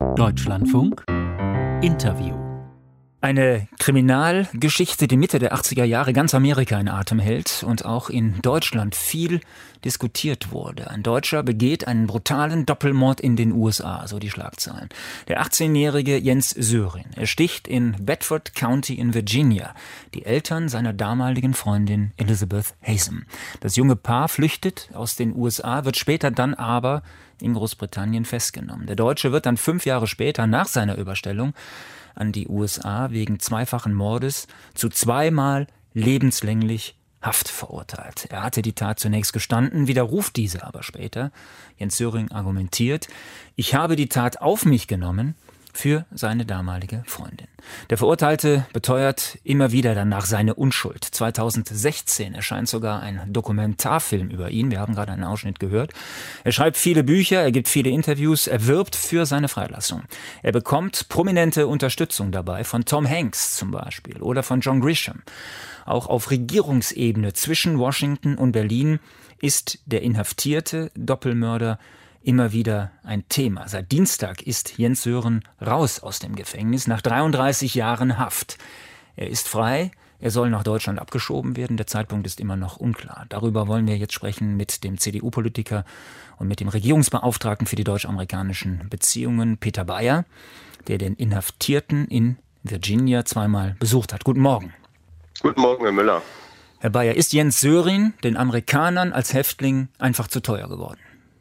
Deutschlandfunk Interview. Eine Kriminalgeschichte, die Mitte der 80er Jahre ganz Amerika in Atem hält und auch in Deutschland viel diskutiert wurde. Ein Deutscher begeht einen brutalen Doppelmord in den USA, so die Schlagzeilen. Der 18-jährige Jens Söring ersticht in Bedford County in Virginia die Eltern seiner damaligen Freundin Elizabeth Haysom. Das junge Paar flüchtet aus den USA, wird später dann aber in Großbritannien festgenommen. Der Deutsche wird dann 5 Jahre später nach seiner Überstellung an die USA wegen zweifachen Mordes zu 2-mal lebenslänglich Haft verurteilt. Er hatte die Tat zunächst gestanden, widerruft diese aber später. Jens Söring argumentiert, ich habe die Tat auf mich genommen für seine damalige Freundin. Der Verurteilte beteuert immer wieder danach seine Unschuld. 2016 erscheint sogar ein Dokumentarfilm über ihn. Wir haben gerade einen Ausschnitt gehört. Er schreibt viele Bücher, er gibt viele Interviews, er wirbt für seine Freilassung. Er bekommt prominente Unterstützung dabei von Tom Hanks zum Beispiel oder von John Grisham. Auch auf Regierungsebene zwischen Washington und Berlin ist der inhaftierte Doppelmörder immer wieder ein Thema. Seit Dienstag ist Jens Söring raus aus dem Gefängnis nach 33 Jahren Haft. Er ist frei, er soll nach Deutschland abgeschoben werden. Der Zeitpunkt ist immer noch unklar. Darüber wollen wir jetzt sprechen mit dem CDU-Politiker und mit dem Regierungsbeauftragten für die deutsch-amerikanischen Beziehungen, Peter Bayer, der den Inhaftierten in Virginia 2-mal besucht hat. Guten Morgen. Guten Morgen, Herr Müller. Herr Bayer, ist Jens Söring den Amerikanern als Häftling einfach zu teuer geworden?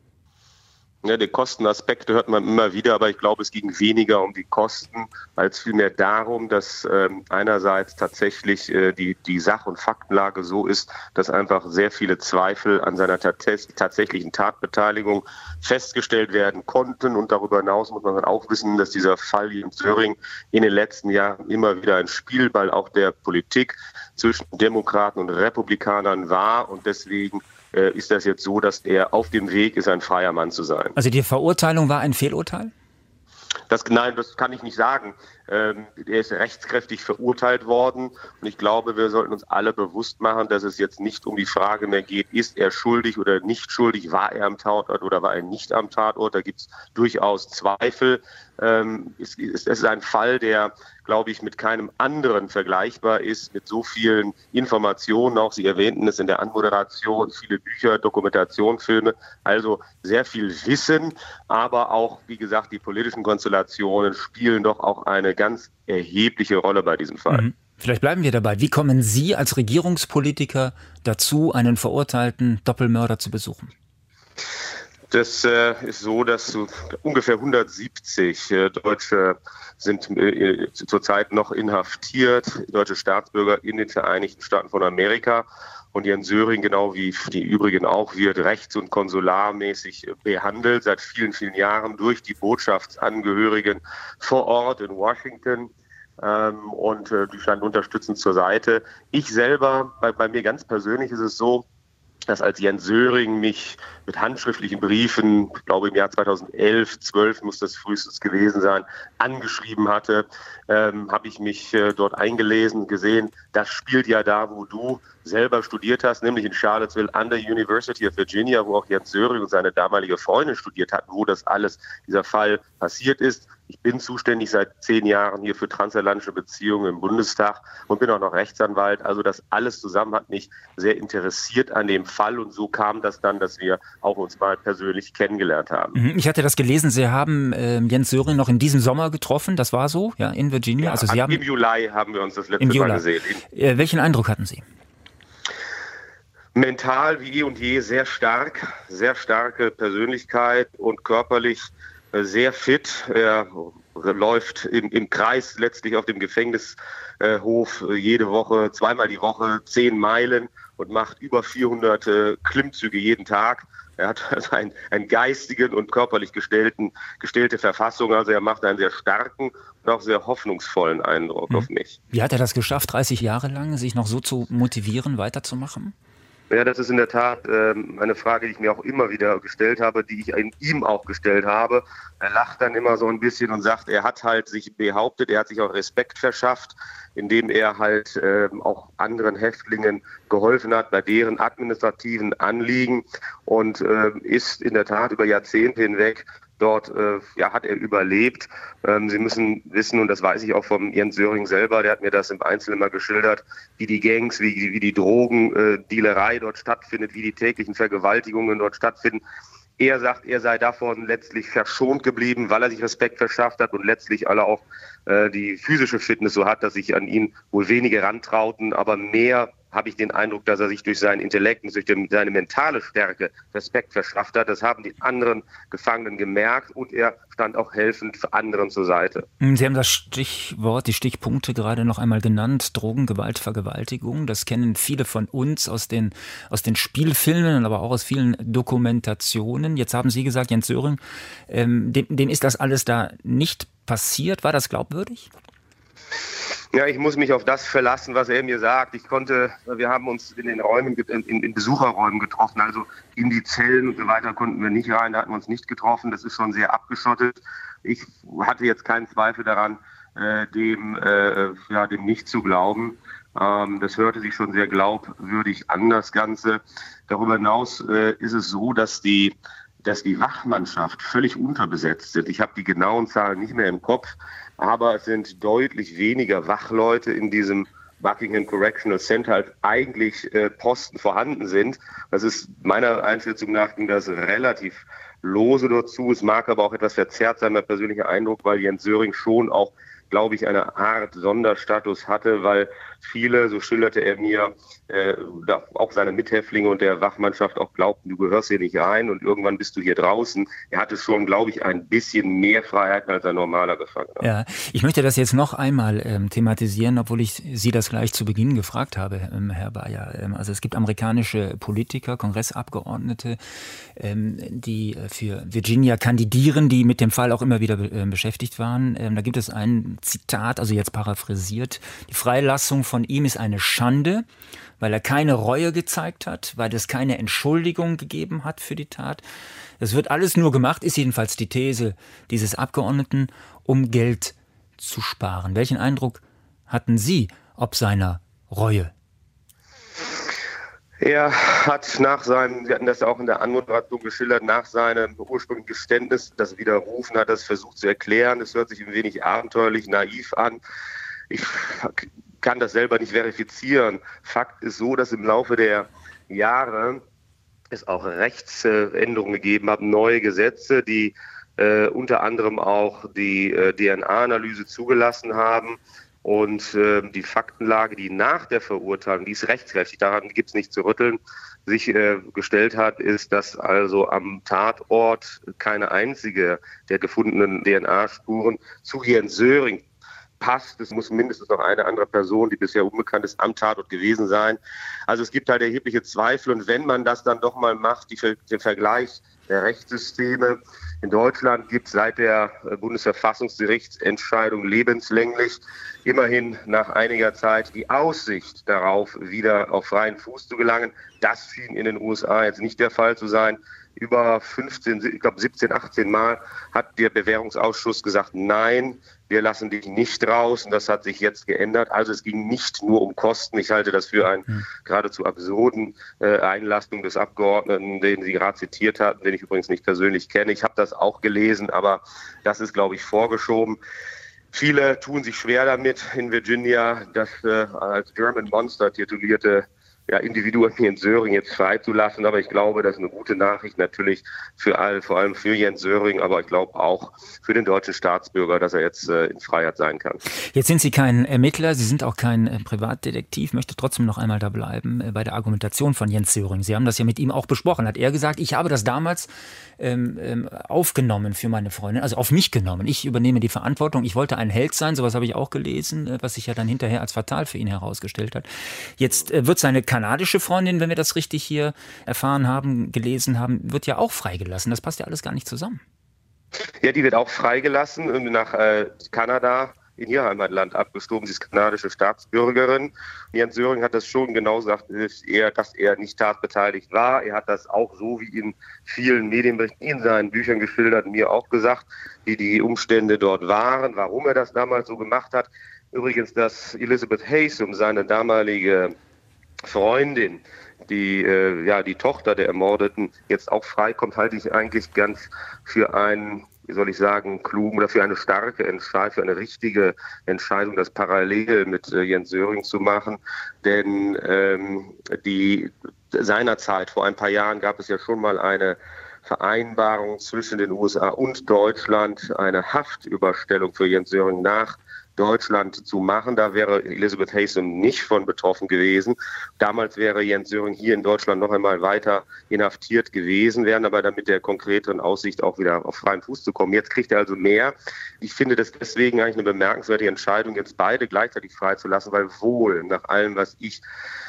Ja, die Kostenaspekte hört man immer wieder, aber ich glaube, es ging weniger um die Kosten, als vielmehr darum, dass einerseits tatsächlich die Sach- und Faktenlage so ist, dass einfach sehr viele Zweifel an seiner tatsächlichen Tatbeteiligung festgestellt werden konnten. Und darüber hinaus muss man dann auch wissen, dass dieser Fall Jens Söring in den letzten Jahren immer wieder ein Spielball auch der Politik zwischen Demokraten und Republikanern war. Und deswegen ist das jetzt so, dass er auf dem Weg ist, ein freier Mann zu sein. Also die Verurteilung war ein Fehlurteil? Nein, das kann ich nicht sagen. Er ist rechtskräftig verurteilt worden und ich glaube, wir sollten uns alle bewusst machen, dass es jetzt nicht um die Frage mehr geht, ist er schuldig oder nicht schuldig, war er am Tatort oder war er nicht am Tatort, da gibt es durchaus Zweifel. Es ist ein Fall, der, glaube ich, mit keinem anderen vergleichbar ist, mit so vielen Informationen, auch Sie erwähnten es in der Anmoderation, viele Bücher, Dokumentation, Filme, also sehr viel Wissen, aber auch, wie gesagt, die politischen Konstellationen spielen doch auch eine ganz erhebliche Rolle bei diesem Fall. Vielleicht bleiben wir dabei. Wie kommen Sie als Regierungspolitiker dazu, einen verurteilten Doppelmörder zu besuchen? Das ist so, dass ungefähr 170 Deutsche sind zurzeit noch inhaftiert, deutsche Staatsbürger in den Vereinigten Staaten von Amerika. Und Jens Söring, genau wie die übrigen auch, wird rechts- und konsularmäßig behandelt, seit vielen, vielen Jahren durch die Botschaftsangehörigen vor Ort in Washington. Und die standen unterstützend zur Seite. Ich selber, bei mir ganz persönlich ist es so, dass als Jens Söring mich mit handschriftlichen Briefen, ich glaube im Jahr 2011, 12 muss das frühestens gewesen sein, angeschrieben hatte, habe ich mich dort eingelesen, gesehen, das spielt ja da, wo du selber studiert hast, nämlich in Charlottesville an der University of Virginia, wo auch Jens Söring und seine damalige Freundin studiert hatten, wo das alles, dieser Fall passiert ist. Ich bin zuständig seit 10 Jahren hier für transatlantische Beziehungen im Bundestag und bin auch noch Rechtsanwalt. Also das alles zusammen hat mich sehr interessiert an dem Fall und so kam das dann, dass wir auch uns mal persönlich kennengelernt haben. Ich hatte das gelesen, Sie haben Jens Söring noch in diesem Sommer getroffen, das war so, ja, in Virginia? Ja, also Sie haben im Juli haben wir uns das letzte Mal gesehen. Welchen Eindruck hatten Sie? Mental wie eh und je sehr starke Persönlichkeit und körperlich sehr fit. Er läuft im Kreis letztlich auf dem Gefängnishof jede Woche, 2-mal die Woche 10 Meilen und macht über 400 Klimmzüge jeden Tag. Er hat also einen geistigen und körperlich gestellte Verfassung. Also er macht einen sehr starken und auch sehr hoffnungsvollen Eindruck auf mich. Wie hat er das geschafft, 30 Jahre lang, sich noch so zu motivieren, weiterzumachen? Ja, das ist in der Tat eine Frage, die ich mir auch immer wieder gestellt habe, die ich ihm auch gestellt habe. Er lacht dann immer so ein bisschen und sagt, er hat halt sich behauptet, er hat sich auch Respekt verschafft, indem er halt auch anderen Häftlingen geholfen hat bei deren administrativen Anliegen und ist in der Tat über Jahrzehnte hinweg Dort hat er überlebt. Sie müssen wissen, und das weiß ich auch vom Jens Söring selber, der hat mir das im Einzelnen mal geschildert, wie die Gangs, wie die Drogendealerei dort stattfindet, wie die täglichen Vergewaltigungen dort stattfinden. Er sagt, er sei davon letztlich verschont geblieben, weil er sich Respekt verschafft hat und letztlich alle auch die physische Fitness so hat, dass sich an ihn wohl wenige rantrauten, aber mehr habe ich den Eindruck, dass er sich durch seinen Intellekt und durch seine mentale Stärke Respekt verschafft hat. Das haben die anderen Gefangenen gemerkt und er stand auch helfend für anderen zur Seite. Sie haben das Stichwort, die Stichpunkte gerade noch einmal genannt, Drogen, Gewalt, Vergewaltigung. Das kennen viele von uns aus den Spielfilmen, aber auch aus vielen Dokumentationen. Jetzt haben Sie gesagt, Jens Söring, dem ist das alles da nicht passiert. War das glaubwürdig? Ja, ich muss mich auf das verlassen, was er mir sagt. Wir haben uns in den Räumen, in Besucherräumen getroffen, also in die Zellen und so weiter konnten wir nicht rein, da hatten wir uns nicht getroffen. Das ist schon sehr abgeschottet. Ich hatte jetzt keinen Zweifel daran, dem nicht zu glauben. Das hörte sich schon sehr glaubwürdig an, das Ganze. Darüber hinaus ist es so, dass die Wachmannschaft völlig unterbesetzt sind. Ich habe die genauen Zahlen nicht mehr im Kopf, aber es sind deutlich weniger Wachleute in diesem Buckingham Correctional Center, als eigentlich Posten vorhanden sind. Das ist meiner Einschätzung nach ging das relativ lose dort zu. Es mag aber auch etwas verzerrt sein, mein persönlicher Eindruck, weil Jens Söring schon auch, glaube ich, eine Art Sonderstatus hatte, weil viele, so schilderte er mir, auch seine Mithäftlinge und der Wachmannschaft auch glaubten, du gehörst hier nicht rein und irgendwann bist du hier draußen. Er hatte schon, glaube ich, ein bisschen mehr Freiheiten als ein normaler Gefangener. Ja, ich möchte das jetzt noch einmal thematisieren, obwohl ich Sie das gleich zu Beginn gefragt habe, Herr Bayer. Also es gibt amerikanische Politiker, Kongressabgeordnete, die für Virginia kandidieren, die mit dem Fall auch immer wieder beschäftigt waren. Da gibt es ein Zitat, also jetzt paraphrasiert: Die Freilassung von ihm ist eine Schande, weil er keine Reue gezeigt hat, weil es keine Entschuldigung gegeben hat für die Tat. Es wird alles nur gemacht, ist jedenfalls die These dieses Abgeordneten, um Geld zu sparen. Welchen Eindruck hatten Sie ob seiner Reue? Er hat Sie hatten das auch in der Anmoderation geschildert, nach seinem ursprünglichen Geständnis, das Widerrufen hat, das versucht zu erklären. Es hört sich ein wenig abenteuerlich, naiv an. Ich kann das selber nicht verifizieren. Fakt ist so, dass im Laufe der Jahre es auch Rechtsänderungen gegeben hat, neue Gesetze, die unter anderem auch die DNA-Analyse zugelassen haben. Und die Faktenlage, die nach der Verurteilung, die ist rechtskräftig, daran gibt es nicht zu rütteln, sich gestellt hat, ist, dass also am Tatort keine einzige der gefundenen DNA-Spuren zu Jens Söring passt. Es muss mindestens noch eine andere Person, die bisher unbekannt ist, am Tatort gewesen sein. Also es gibt halt erhebliche Zweifel. Und wenn man das dann doch mal macht, den Vergleich der Rechtssysteme. In Deutschland gibt es seit der Bundesverfassungsgerichtsentscheidung lebenslänglich immerhin nach einiger Zeit die Aussicht darauf, wieder auf freien Fuß zu gelangen. Das schien in den USA jetzt nicht der Fall zu sein. Über 17, 18 Mal hat der Bewährungsausschuss gesagt, nein, wir lassen dich nicht raus. Und das hat sich jetzt geändert. Also es ging nicht nur um Kosten. Ich halte das für einen geradezu absurden Einlassung des Abgeordneten, den Sie gerade zitiert hatten, den ich übrigens nicht persönlich kenne. Ich habe das auch gelesen, aber das ist, glaube ich, vorgeschoben. Viele tun sich schwer damit, in Virginia das als German Monster titulierte Individuen Jens Söring jetzt freizulassen, aber ich glaube, das ist eine gute Nachricht natürlich für alle, vor allem für Jens Söring, aber ich glaube auch für den deutschen Staatsbürger, dass er jetzt in Freiheit sein kann. Jetzt sind Sie kein Ermittler, Sie sind auch kein Privatdetektiv, möchte trotzdem noch einmal da bleiben bei der Argumentation von Jens Söring. Sie haben das ja mit ihm auch besprochen. Hat er gesagt, ich habe das damals aufgenommen für meine Freundin, also auf mich genommen. Ich übernehme die Verantwortung. Ich wollte ein Held sein, sowas habe ich auch gelesen, was sich ja dann hinterher als fatal für ihn herausgestellt hat. Jetzt wird seine kanadische Freundin, wenn wir das richtig hier erfahren haben, gelesen haben, wird ja auch freigelassen. Das passt ja alles gar nicht zusammen. Ja, die wird auch freigelassen und nach Kanada in ihr Heimatland abgeschoben. Sie ist kanadische Staatsbürgerin. Jens Söring hat das schon genau gesagt, dass er nicht tatbeteiligt war. Er hat das auch so wie in vielen Medienberichten in seinen Büchern geschildert, mir auch gesagt, wie die Umstände dort waren, warum er das damals so gemacht hat. Übrigens, dass Elizabeth Haysom, seine damalige Freundin, die Tochter der Ermordeten, jetzt auch freikommt, halte ich eigentlich ganz für einen klugen oder für eine starke Entscheidung, für eine richtige Entscheidung, das parallel mit Jens Söring zu machen. Denn seinerzeit, vor ein paar Jahren, gab es ja schon mal eine Vereinbarung zwischen den USA und Deutschland, eine Haftüberstellung für Jens Söring nach Deutschland zu machen. Da wäre Elizabeth Haysom nicht von betroffen gewesen. Damals wäre Jens Söring hier in Deutschland noch einmal weiter inhaftiert gewesen, wären aber dann mit der konkreteren Aussicht auch wieder auf freien Fuß zu kommen. Jetzt kriegt er also mehr. Ich finde das deswegen eigentlich eine bemerkenswerte Entscheidung, jetzt beide gleichzeitig freizulassen, weil wohl nach allem, was ich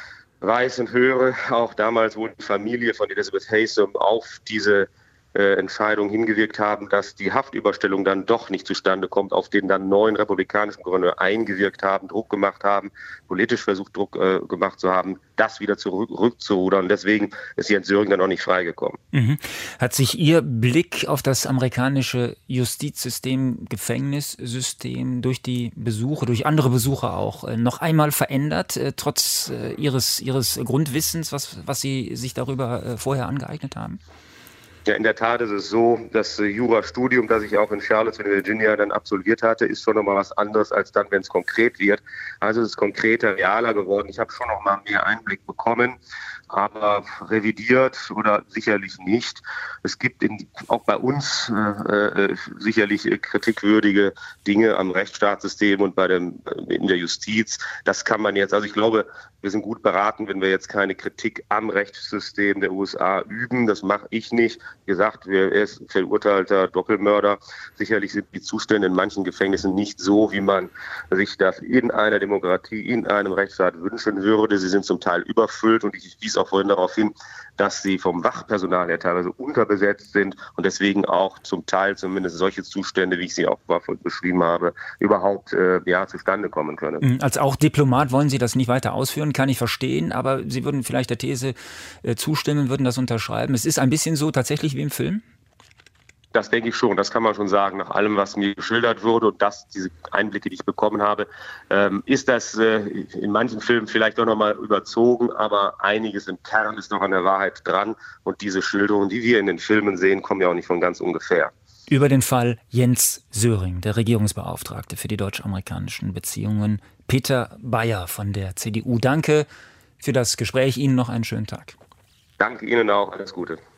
weiß und höre, auch damals wohl die Familie von Elizabeth Haysom auf diese Entscheidung hingewirkt haben, dass die Haftüberstellung dann doch nicht zustande kommt, auf den dann neuen republikanischen Gouverneur eingewirkt haben, Druck gemacht haben, politisch versucht, Druck gemacht zu haben, das wieder zurückzurudern. Deswegen ist Jens Söring dann auch nicht freigekommen. Mhm. Hat sich Ihr Blick auf das amerikanische Justizsystem, Gefängnissystem durch die Besuche, durch andere Besuche auch, noch einmal verändert, trotz Ihres Grundwissens, was Sie sich darüber vorher angeeignet haben? Ja, in der Tat ist es so, das Jurastudium, das ich auch in Charlottesville, Virginia dann absolviert hatte, ist schon nochmal was anderes als dann, wenn es konkret wird. Also es ist konkreter, realer geworden. Ich habe schon noch mal mehr Einblick bekommen, aber revidiert oder sicherlich nicht. Es gibt auch bei uns sicherlich kritikwürdige Dinge am Rechtsstaatssystem und in der Justiz. Das kann man jetzt, also ich glaube, wir sind gut beraten, wenn wir jetzt keine Kritik am Rechtssystem der USA üben. Das mache ich nicht. Wie gesagt, er ist verurteilter Doppelmörder. Sicherlich sind die Zustände in manchen Gefängnissen nicht so, wie man sich das in einer Demokratie, in einem Rechtsstaat wünschen würde. Sie sind zum Teil überfüllt und ich wies auch vorhin darauf hin, dass sie vom Wachpersonal her teilweise unterbesetzt sind und deswegen auch zum Teil zumindest solche Zustände, wie ich sie auch beschrieben habe, überhaupt zustande kommen können. Als auch Diplomat wollen Sie das nicht weiter ausführen, kann ich verstehen, aber Sie würden vielleicht der These zustimmen, würden das unterschreiben. Es ist ein bisschen so tatsächlich wie im Film? Das denke ich schon, das kann man schon sagen, nach allem, was mir geschildert wurde und diese Einblicke, die ich bekommen habe, ist das in manchen Filmen vielleicht auch nochmal überzogen, aber einiges im Kern ist noch an der Wahrheit dran und diese Schilderungen, die wir in den Filmen sehen, kommen ja auch nicht von ganz ungefähr. Über den Fall Jens Söring, der Regierungsbeauftragte für die deutsch-amerikanischen Beziehungen, Peter Bayer von der CDU. Danke für das Gespräch, Ihnen noch einen schönen Tag. Danke Ihnen auch, alles Gute.